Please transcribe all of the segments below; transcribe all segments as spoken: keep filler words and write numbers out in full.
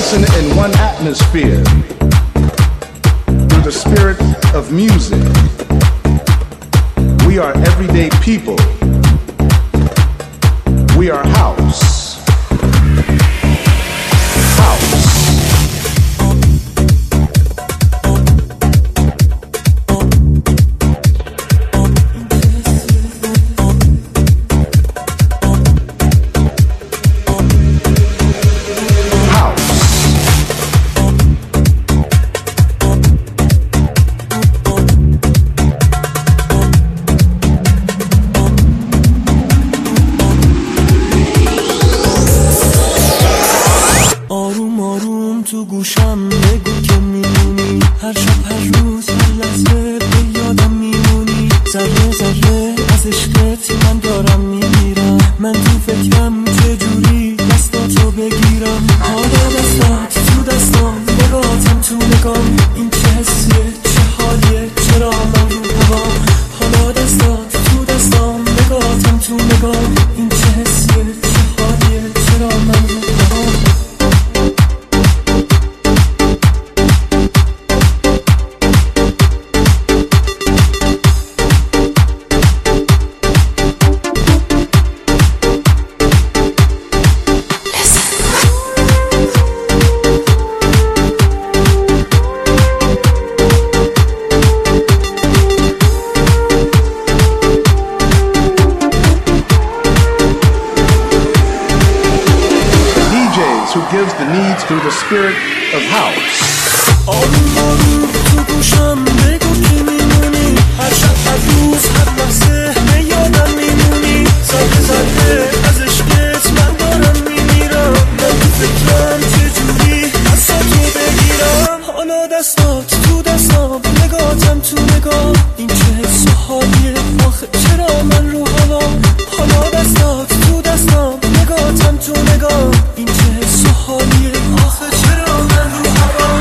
dancing in one atmosphere through the spirit of music. We are everyday people. We are house. House. تو گوشم بگو که میمونی، هر شب هر روز هر لحظه به یادم میمونی. ذره ذره از عشقت من دارم میمیرم، من تو فکرم چجوری دستاتو بگیرم. حالا دستات تو دستام، نگاتم تو نگام، این چه حسیه چه حالیه چرا من رو هوام. حالا دستات تو دستام، نگاتم تو نگام، این چه حسیه چه حالیه چرا من رو هوام. Who gives the needs through the spirit of house. آروم آروم تو گوشم بگو که میمونی، هر شب هر روز هر لحظه به یادم میمونی. ذره ذره از عشقت من دارم میمیرم، من تو فکرم چجوری دستاتو بگیرم. حالا دستات تو دستام، نگاتم تو نگاه، این چه حس و حالیه آخه چرا من رو هوام. حالا دستات تو دستام، نگاتم تو نگاه، این چه حس و حالیه آخه چرا من رو هوام.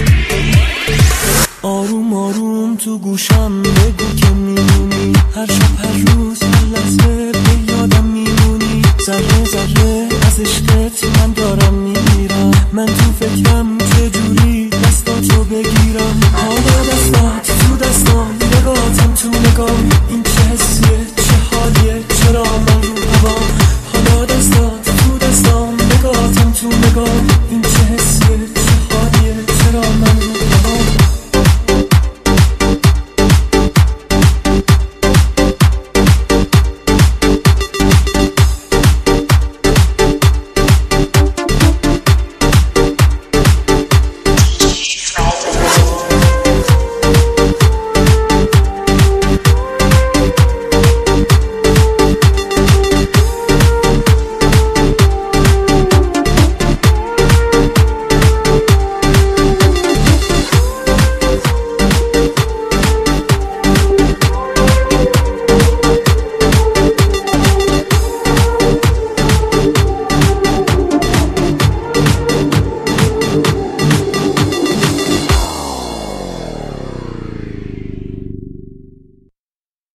آروم آروم تو گوشم بگو که میمونی، هر شب